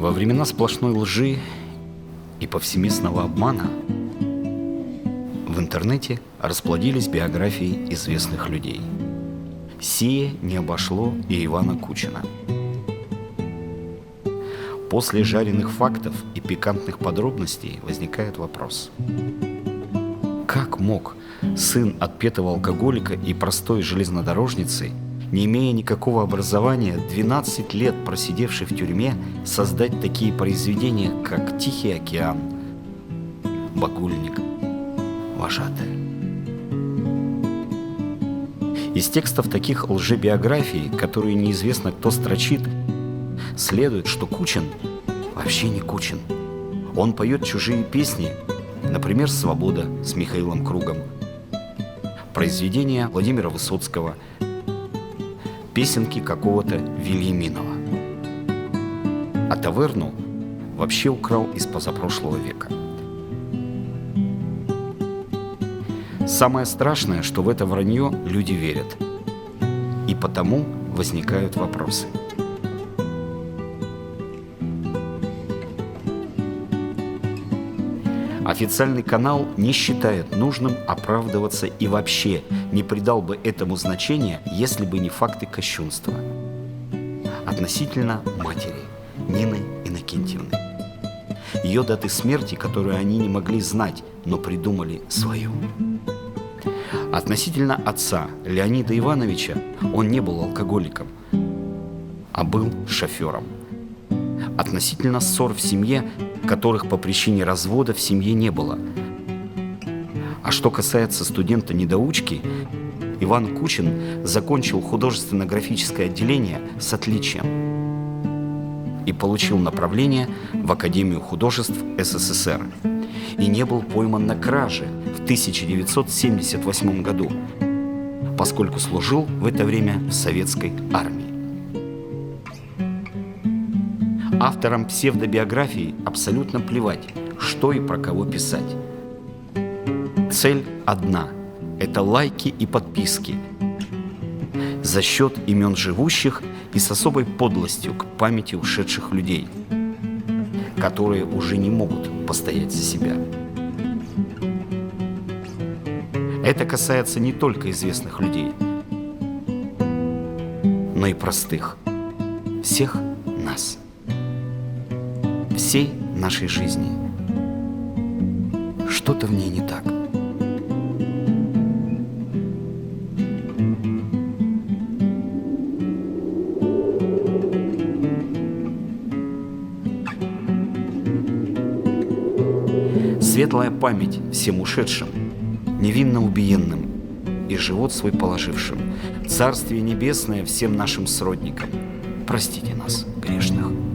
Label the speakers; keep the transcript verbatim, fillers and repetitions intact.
Speaker 1: Во времена сплошной лжи и повсеместного обмана в интернете расплодились биографии известных людей. Сие не обошло и Ивана Кучина. После жареных фактов и пикантных подробностей возникает вопрос: как мог сын отпетого алкоголика и простой железнодорожницы, не имея никакого образования, двенадцать лет просидевший в тюрьме, создать такие произведения, как «Тихий океан», «Багульник», «Вожатая»? Из текстов таких лжебиографий, которые неизвестно кто строчит, следует, что Кучин вообще не Кучин. Он поет чужие песни, например, «Свобода» с Михаилом Кругом, произведения Владимира Высоцкого, песенки какого-то Вильяминова. А таверну вообще украл из позапрошлого века. Самое страшное, что в это вранье люди верят. И потому возникают вопросы. Официальный канал не считает нужным оправдываться и вообще не придал бы этому значения, если бы не факты кощунства относительно матери Нины Иннокентьевны. Ее даты смерти, которую они не могли знать, но придумали свою. Относительно отца Леонида Ивановича, он не был алкоголиком, а был шофером. Относительно ссор в семье, которых по причине развода в семье не было. А что касается студента-недоучки, Иван Кучин закончил художественно-графическое отделение с отличием и получил направление в Академию художеств СССР и не был пойман на краже в тысяча девятьсот семьдесят восьмом году, поскольку служил в это время в советской армии. Авторам псевдобиографии абсолютно плевать, что и про кого писать. Цель одна – это лайки и подписки за счет имен живущих и с особой подлостью к памяти ушедших людей, которые уже не могут постоять за себя. Это касается не только известных людей, но и простых, всех нас. Всей нашей жизни. Что-то в ней не так. Светлая память всем ушедшим, невинно убиенным и живот свой положившим, Царствие небесное всем нашим сродникам. Простите нас, грешных.